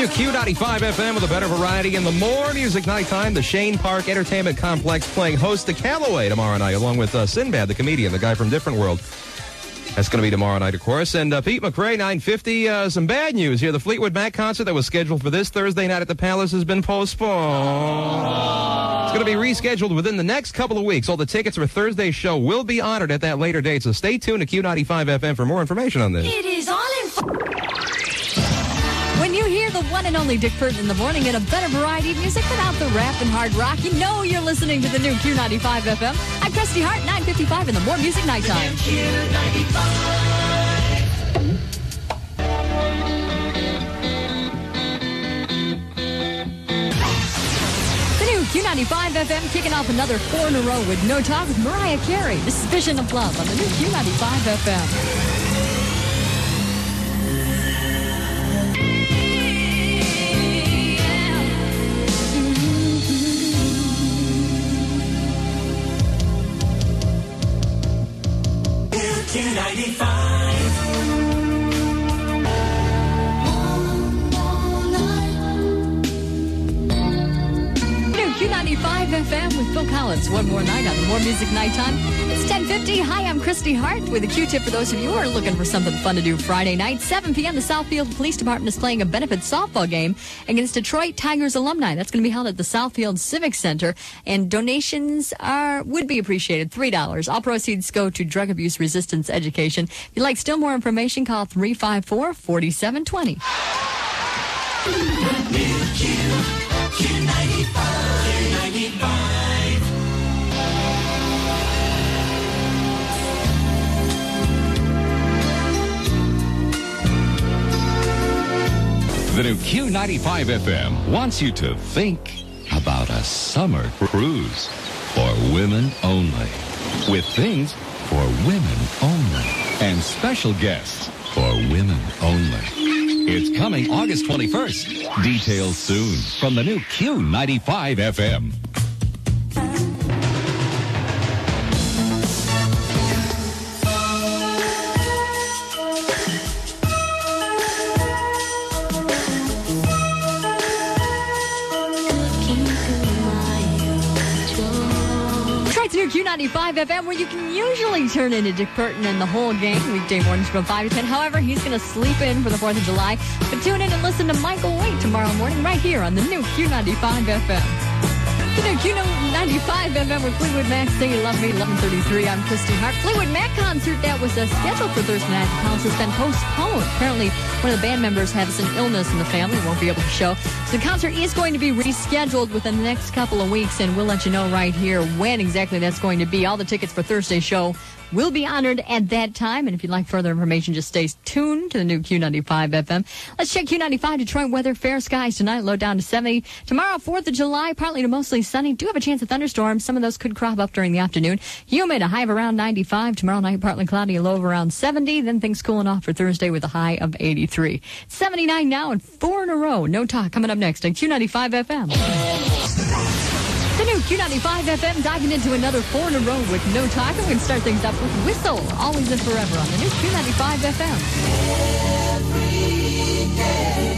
new Q95 FM with a better variety and the more music nighttime. The Shane Park Entertainment Complex playing host to Callaway tomorrow night, along with Sinbad, the comedian, the guy from Different World. That's going to be tomorrow night, of course. And Pete McRae, 9:50. Some bad news here. The Fleetwood Mac concert that was scheduled for this Thursday night at the Palace has been postponed. It's going to be rescheduled within the next couple of weeks. All the tickets for Thursday's show will be honored at that later date, so stay tuned to Q95 FM for more information on this. It is all in. When you hear the one and only Dick Burton in the morning and a better variety of music without the rap and hard rock, you know you're listening to the new Q95 FM. I'm Christy Hart, 9:55 in the More Music Nighttime. The new Q95 FM kicking off another 4 in a row with No Talk with Mariah Carey. This is Vision of Love on the new Q95 FM. Q95 FM with Phil Collins. One more night on the More Music Nighttime. It's 10:50. Hi, I'm Christy Hart with a Q-tip for those of you who are looking for something fun to do Friday night. 7 p.m. The Southfield Police Department is playing a benefit softball game against Detroit Tigers alumni. That's going to be held at the Southfield Civic Center, and donations would be appreciated. $3. All proceeds go to drug abuse resistance education. If you'd like still more information, call 354-4720. The new Q95 FM wants you to think about a summer cruise for women only, with things for women only, and special guests for women only. It's coming August 21st. Details soon from the new Q95 FM. Q95 FM, where you can usually turn into Dick Burton and the whole gang weekday mornings from 5 to 10. However, he's going to sleep in for the 4th of July. But tune in and listen to Michael Waite tomorrow morning right here on the new Q95 FM. The new Q95 FM with Fleetwood Mac, Say You Love Me, 11:33. I'm Christy Hart. Fleetwood Mac concert that was scheduled for Thursday night at the Palace has been postponed. Apparently, one of the band members has an illness in the family, won't be able to show. So the concert is going to be rescheduled within the next couple of weeks, and we'll let you know right here when exactly that's going to be. All the tickets for Thursday's show will be honored at that time. And if you'd like further information, just stay tuned to the new Q95 FM. Let's check Q95 Detroit weather. Fair skies tonight, low down to 70. Tomorrow, 4th of July, partly to mostly sunny. Do have a chance of thunderstorms. Some of those could crop up during the afternoon. Humid, a high of around 95. Tomorrow night, partly cloudy, a low of around 70. Then things cooling off for Thursday with a high of 83. 79 now and 4 in a row. No Talk coming up next on Q95 FM. The new Q95 FM diving into another 4 in a row with No Talk. I'm going to start things up with Whistle, Always and Forever on the new Q95 FM.